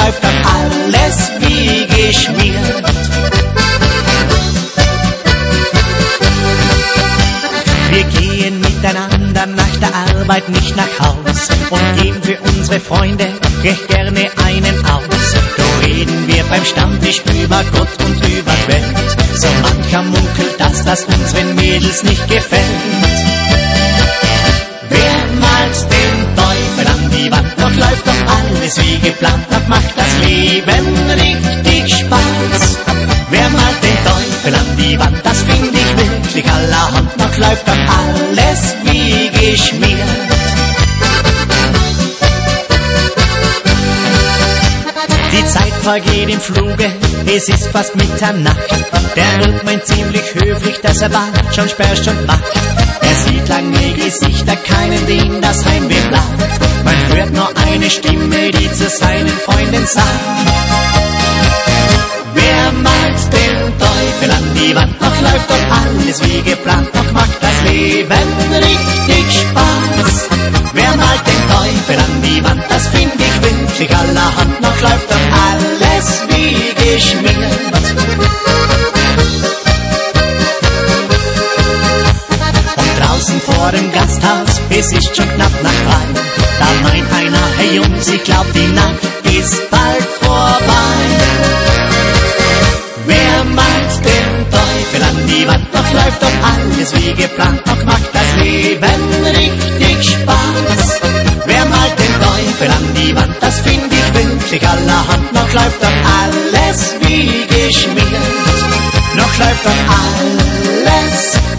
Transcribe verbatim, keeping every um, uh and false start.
läuft doch alles wie geschmiert. Wir gehen miteinander nach der Arbeit nicht nach Haus und geben für unsere Freunde recht gerne einen aus. Da reden wir beim Stammtisch über Gott und über Welt. So mancher munkelt, dass das unseren Mädels nicht gefällt. Wer malt den Teufel an die Wand? Doch läuft doch alles wie geplant, doch macht das Leben richtig Spaß. Wer malt den Teufel an die Wand? Das find ich wirklich allerhand, doch läuft doch alles wie geschmiert. Die Zeit vergeht im Fluge, es ist fast Mitternacht. Der Wirt meint ziemlich höflich, dass er bald schon sperrt und macht. Er sieht lange Gesichter, keinen, den das Heimweh plagt. Man hört nur eine Stimme, die zu seinen Freunden sagt: Wer malt den Teufel an die Wand? Doch läuft doch alles wie geplant, doch macht das Leben richtig Spaß. Wer malt den Teufel an die Wand? Das find ich wirklich allerhand, noch läuft doch alles wie geschmiert. Und draußen vor dem Gasthaus, es ist schon knapp nach drei. Da meint einer: Hey Jungs, ich glaub die Nacht ist bald vorbei. Wer malt den Teufel an die Wand? Doch läuft doch alles wie geplant, doch macht das Leben richtig Spaß. Wer malt den Teufel an die Wand? Das find ich wirklich allerhand, noch läuft doch alles wie geschmiert. Noch läuft doch alles